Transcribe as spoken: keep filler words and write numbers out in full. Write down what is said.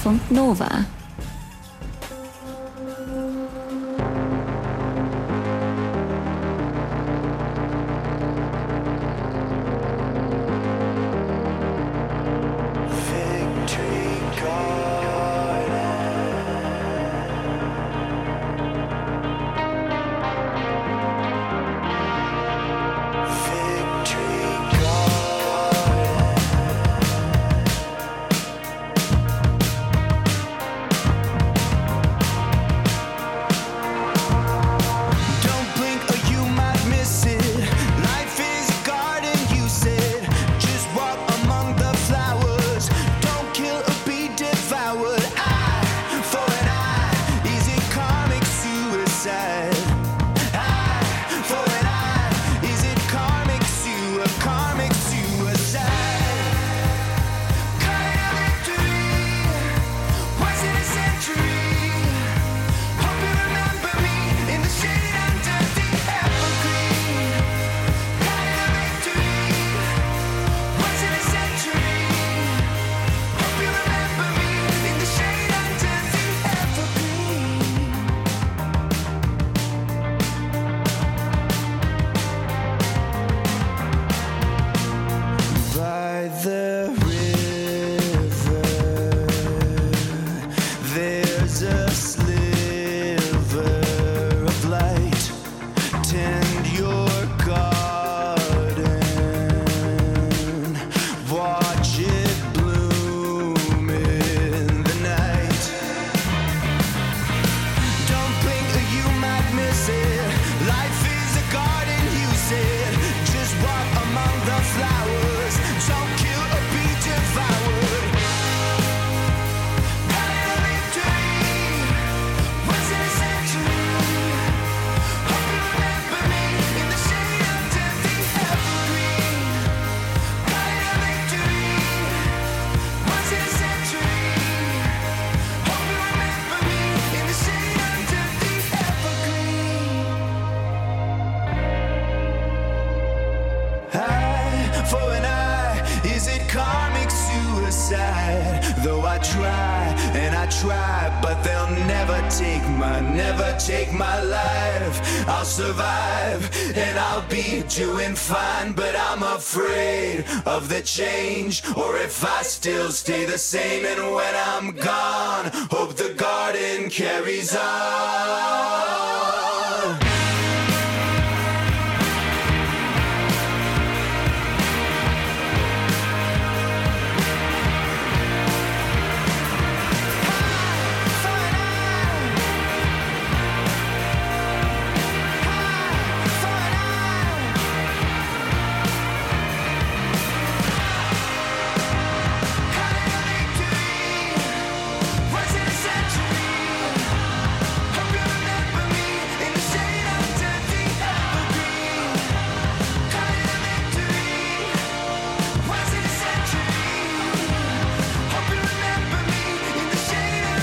Deutschlandfunk Nova. Though I try and I try, but they'll never take my, never take my life. I'll survive and I'll be doing fine, but I'm afraid of the change, or if I still stay the same. And when I'm gone, hope the garden carries on.